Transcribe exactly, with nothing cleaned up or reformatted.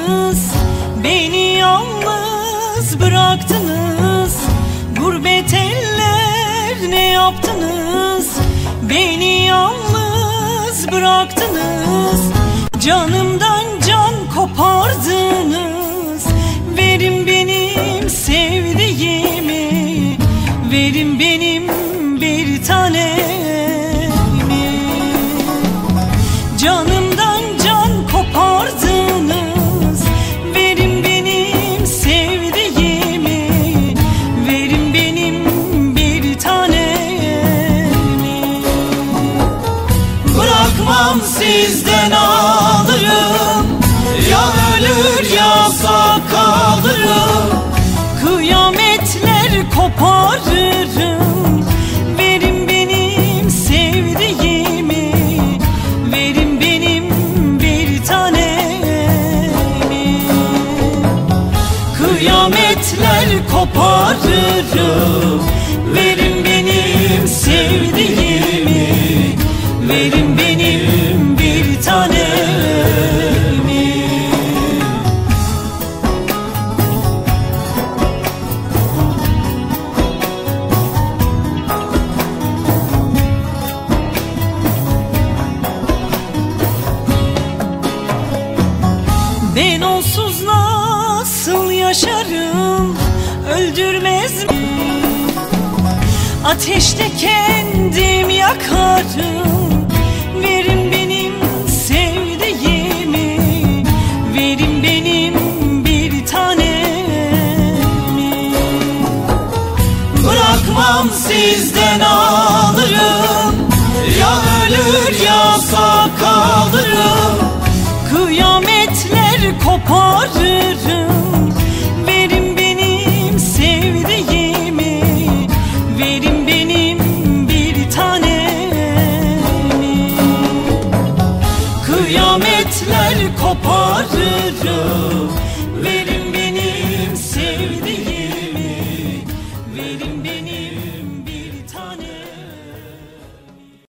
bıraktınız, beni yalnız bıraktınız. Gurbet eller ne yaptınız, beni yalnız bıraktınız. Canımdan can kopardınız. Verin benim sevdiğimi, verin benim bir tanemi. Canımdan can kopardınız. Verin benim sevdiğimi, verin benim bir tanemi. Bırakmam sizden alırım, ya ölür ya sağ kalırım. Kıyametler koparırım. Verin benim sevdiğimi, verin benim bir tanemi. Kıyametler koparırım. Verin benim sevdiğimi, verin benim bir tanemi. Ben onsuz nasıl yaşarım, öldürmez mi? Ateşte kendim yakarım. Verin benim sevdiğimi, verin benim bir tanemi. Bırakmam sizden alırım, ya ölür ya sağ kalırım. Kıyametler koparırım. Verin benim sevdiğimi, verin benim bir tanemi. Kıyametler koparırım.